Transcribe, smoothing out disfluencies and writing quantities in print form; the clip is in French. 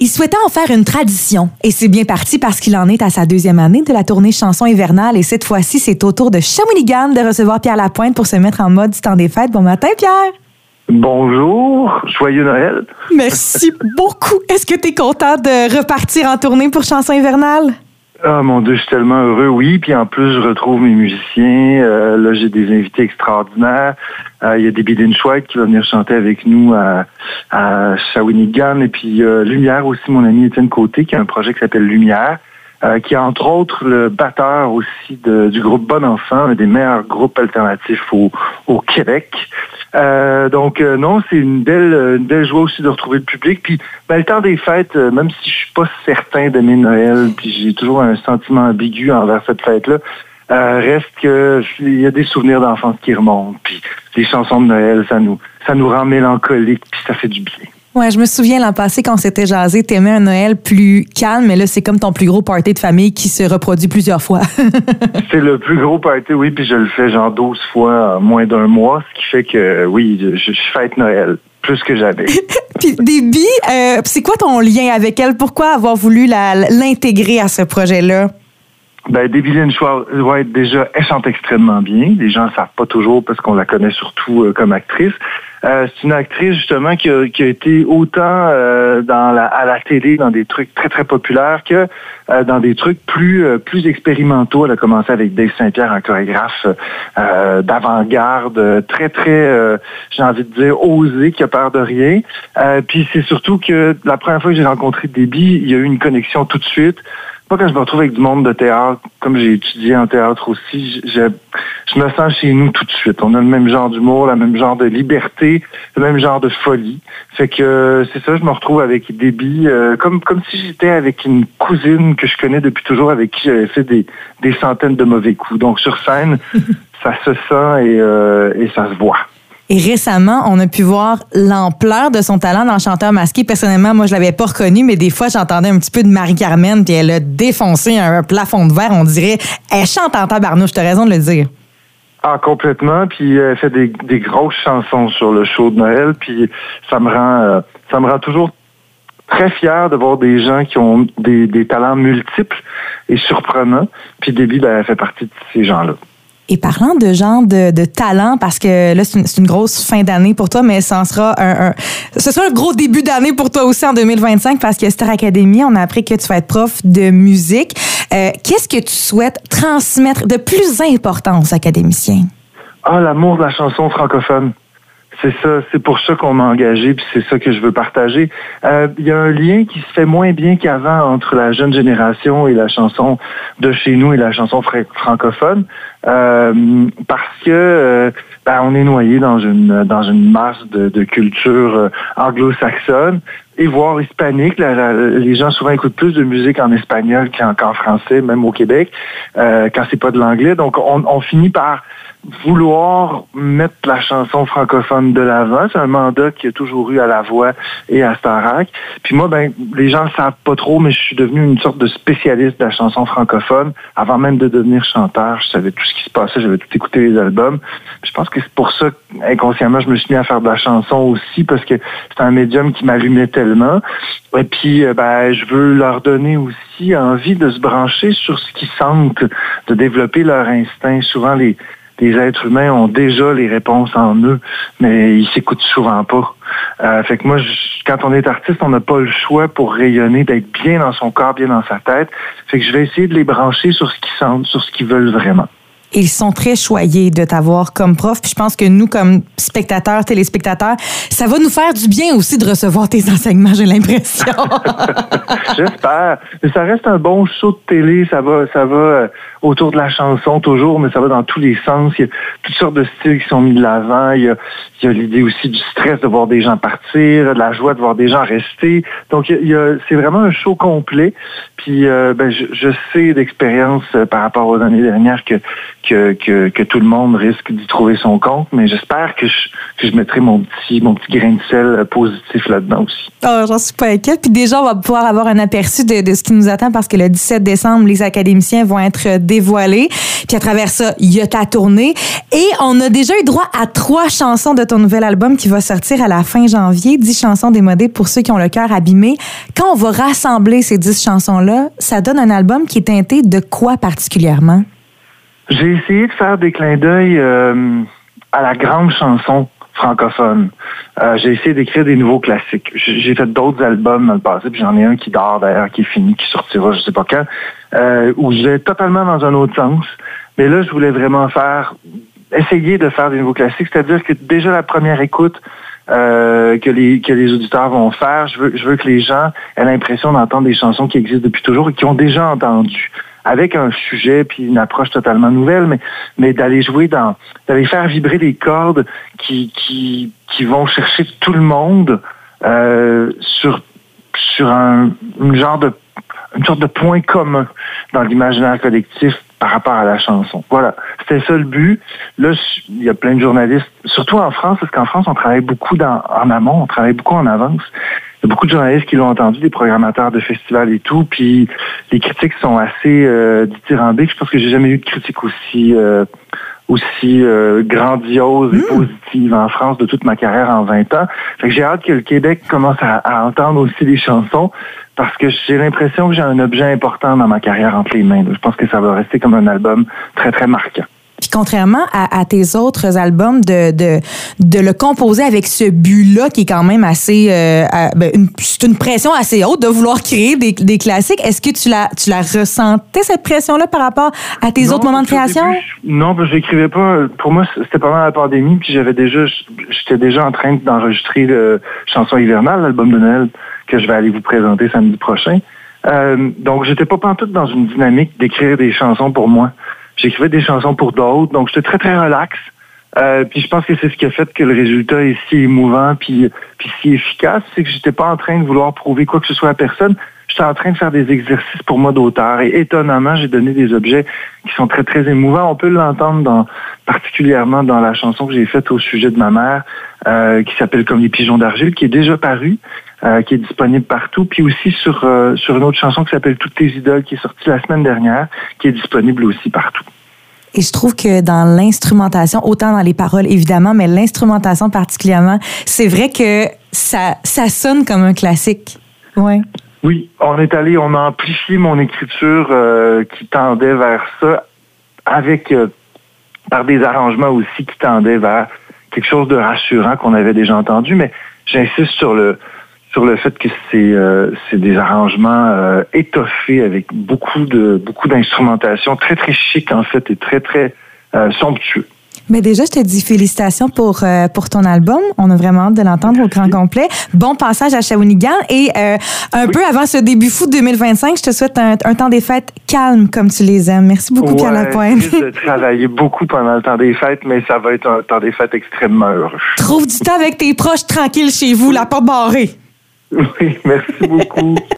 Il souhaitait en faire une tradition. Et c'est bien parti parce qu'il en est à sa 2e année de la tournée Chansons hivernales. Et cette fois-ci, c'est au tour de Shawinigan de recevoir Pierre Lapointe pour se mettre en mode du temps des fêtes. Bon matin, Pierre! Bonjour, joyeux Noël. Merci beaucoup. Est-ce que tu es content de repartir en tournée pour Chansons hivernales? Ah mon Dieu, je suis tellement heureux, oui. Puis en plus, je retrouve mes musiciens. Là, j'ai des invités extraordinaires. Il y a Debbie Lynch-White qui va venir chanter avec nous à Shawinigan. Et puis Lumière aussi, mon ami Étienne Côté, qui a un projet qui s'appelle Lumière. Qui est entre autres le batteur aussi du groupe Bon Enfant, un des meilleurs groupes alternatifs au Québec. Donc non, c'est une belle joie aussi de retrouver le public. Puis le temps des fêtes, même si je suis pas certain d'aimer Noël, puis j'ai toujours un sentiment ambigu envers cette fête-là, reste que il y a des souvenirs d'enfance qui remontent. Puis les chansons de Noël, ça nous rend mélancoliques, puis ça fait du bien. Ouais, je me souviens l'an passé quand on s'était jasé, t'aimais un Noël plus calme, mais là, c'est comme ton plus gros party de famille qui se reproduit plusieurs fois. C'est le plus gros party, oui, puis je le fais genre 12 fois en moins d'un mois, ce qui fait que, oui, je fête Noël plus que jamais. Puis Debbie, c'est quoi ton lien avec elle? Pourquoi avoir voulu l'intégrer à ce projet-là? Debbie Lynch-White, déjà, elle chante extrêmement bien. Les gens ne savent pas toujours parce qu'on la connaît surtout comme actrice. C'est une actrice, justement, qui a été autant à la télé, dans des trucs très, très populaires, que dans des trucs plus expérimentaux. Elle a commencé avec Dave Saint-Pierre, un chorégraphe d'avant-garde, très, très, j'ai envie de dire, osé, qui a peur de rien. Puis c'est surtout que la première fois que j'ai rencontré Debbie, il y a eu une connexion tout de suite. Moi, quand je me retrouve avec du monde de théâtre, comme j'ai étudié en théâtre aussi, je me sens chez nous tout de suite. On a le même genre d'humour, le même genre de liberté, le même genre de folie. Fait que c'est ça, je me retrouve avec Debbie, comme si j'étais avec une cousine que je connais depuis toujours, avec qui j'avais fait des centaines de mauvais coups. Donc sur scène, ça se sent et ça se voit. Et récemment, on a pu voir l'ampleur de son talent dans Chanteur masqué. Personnellement, moi, je l'avais pas reconnu, mais des fois, j'entendais un petit peu de Marie-Carmen, puis elle a défoncé un plafond de verre. On dirait, elle chante en tabarnouche, t'as raison de le dire. Ah, complètement. Puis elle fait des grosses chansons sur le show de Noël. Puis ça me rend toujours très fier de voir des gens qui ont des talents multiples et surprenants. Puis Debbie, elle fait partie de ces gens-là. Et parlant de genre de talent, parce que là, c'est une grosse fin d'année pour toi, mais ce sera un gros début d'année pour toi aussi en 2025, parce que Star Academy, on a appris que tu vas être prof de musique. Qu'est-ce que tu souhaites transmettre de plus important aux académiciens? Ah, l'amour de la chanson francophone. C'est ça, c'est pour ça qu'on m'a engagé, puis c'est ça que je veux partager. Il y a un lien qui se fait moins bien qu'avant entre la jeune génération et la chanson de chez nous et la chanson francophone, parce que on est noyé dans une masse de culture anglo-saxonne et voire hispanique. Les gens souvent écoutent plus de musique en espagnol qu'en français, même au Québec, quand c'est pas de l'anglais. Donc on finit par vouloir mettre la chanson francophone de l'avant. C'est un mandat qu'il y a toujours eu à La Voix et à Starac. Puis moi, les gens ne savent pas trop, mais je suis devenu une sorte de spécialiste de la chanson francophone. Avant même de devenir chanteur, je savais tout ce qui se passait, j'avais tout écouté les albums. Puis je pense que c'est pour ça qu'inconsciemment, je me suis mis à faire de la chanson aussi, parce que c'est un médium qui m'allumait tellement. Et puis, je veux leur donner aussi envie de se brancher sur ce qu'ils sentent, de développer leur instinct. Souvent, les êtres humains ont déjà les réponses en eux, mais ils s'écoutent souvent pas. Fait que moi, quand on est artiste, on n'a pas le choix pour rayonner, d'être bien dans son corps, bien dans sa tête. Fait que je vais essayer de les brancher sur ce qu'ils sentent, sur ce qu'ils veulent vraiment. Ils sont très choyés de t'avoir comme prof. Puis je pense que nous, comme spectateurs, téléspectateurs, ça va nous faire du bien aussi de recevoir tes enseignements, j'ai l'impression. J'espère. Mais ça reste un bon show de télé. Ça va autour de la chanson toujours, mais ça va dans tous les sens. Il y a toutes sortes de styles qui sont mis de l'avant. Il y a l'idée aussi du stress de voir des gens partir, de la joie de voir des gens rester. Donc, c'est vraiment un show complet. Puis, je sais d'expérience par rapport aux années dernières que que tout le monde risque d'y trouver son compte, mais j'espère que je mettrai mon petit grain de sel positif là-dedans aussi. Oh, j'en suis pas inquiète. Puis déjà, on va pouvoir avoir un aperçu de ce qui nous attend parce que le 17 décembre, les académiciens vont être dévoilés. Puis à travers ça, il y a ta tournée. Et on a déjà eu droit à 3 chansons de ton nouvel album qui va sortir à la fin janvier. 10 chansons démodées pour ceux qui ont le cœur abîmé. Quand on va rassembler ces 10 chansons-là, ça donne un album qui est teinté de quoi particulièrement? J'ai essayé de faire des clins d'œil à la grande chanson francophone. J'ai essayé d'écrire des nouveaux classiques. J'ai fait d'autres albums dans le passé, puis j'en ai un qui dort d'ailleurs, qui est fini, qui sortira je sais pas quand, où je vais totalement dans un autre sens. Mais là, je voulais vraiment essayer de faire des nouveaux classiques, c'est-à-dire que déjà la première écoute que les auditeurs vont faire, je veux que les gens aient l'impression d'entendre des chansons qui existent depuis toujours et qui ont déjà entendu, avec un sujet puis une approche totalement nouvelle, mais d'aller d'aller faire vibrer des cordes qui vont chercher tout le monde sur une sorte de point commun dans l'imaginaire collectif par rapport à la chanson. Voilà, c'était ça le but. Là, il y a plein de journalistes, surtout en France, parce qu'en France, on travaille beaucoup en amont, on travaille beaucoup en avance. Il y a beaucoup de journalistes qui l'ont entendu, des programmateurs de festivals et tout, puis les critiques sont assez dithyrambiques. Je pense que j'ai jamais eu de critique aussi grandiose et positive en France de toute ma carrière en 20 ans. Fait que j'ai hâte que le Québec commence à entendre aussi des chansons parce que j'ai l'impression que j'ai un objet important dans ma carrière entre les mains. Je pense que ça va rester comme un album très, très marquant. Puis contrairement à tes autres albums, de le composer avec ce but-là qui est quand même assez... c'est une pression assez haute de vouloir créer des classiques. Est-ce que tu la ressentais, cette pression-là, par rapport à tes autres moments de création? Non, je l'écrivais pas. Pour moi, c'était pendant la pandémie, puis j'étais déjà en train d'enregistrer le Chanson hivernale, l'album de Noël, que je vais aller vous présenter samedi prochain. Donc, j'étais pas pantoute dans une dynamique d'écrire des chansons pour moi. J'écrivais des chansons pour d'autres, donc j'étais très, très relax. Puis je pense que c'est ce qui a fait que le résultat est si émouvant puis si efficace, c'est que j'étais pas en train de vouloir prouver quoi que ce soit à personne. J'étais en train de faire des exercices pour moi d'auteur. Et étonnamment, j'ai donné des objets qui sont très, très émouvants. On peut l'entendre particulièrement dans la chanson que j'ai faite au sujet de ma mère, qui s'appelle Comme les pigeons d'argile, qui est déjà parue, qui est disponible partout. Puis aussi sur une autre chanson qui s'appelle Toutes tes idoles, qui est sortie la semaine dernière, qui est disponible aussi partout. Et je trouve que dans l'instrumentation, autant dans les paroles évidemment, mais l'instrumentation particulièrement, c'est vrai que ça sonne comme un classique. Ouais. Oui, on a amplifié mon écriture qui tendait vers ça par des arrangements aussi qui tendaient vers quelque chose de rassurant qu'on avait déjà entendu, mais j'insiste sur le fait que c'est des arrangements étoffés avec beaucoup d'instrumentation, très très chic en fait et très très somptueux. Mais déjà, je te dis félicitations pour ton album. On a vraiment hâte de l'entendre au grand complet. Bon passage à Shawinigan. Et peu avant ce début fou de 2025, je te souhaite un temps des fêtes calme comme tu les aimes. Merci beaucoup, Pierre Lapointe. Je risque de travailler beaucoup pendant le temps des fêtes, mais ça va être un temps des fêtes extrêmement heureux. Trouve du temps avec tes proches tranquilles chez vous, la porte barrée. Oui, merci beaucoup.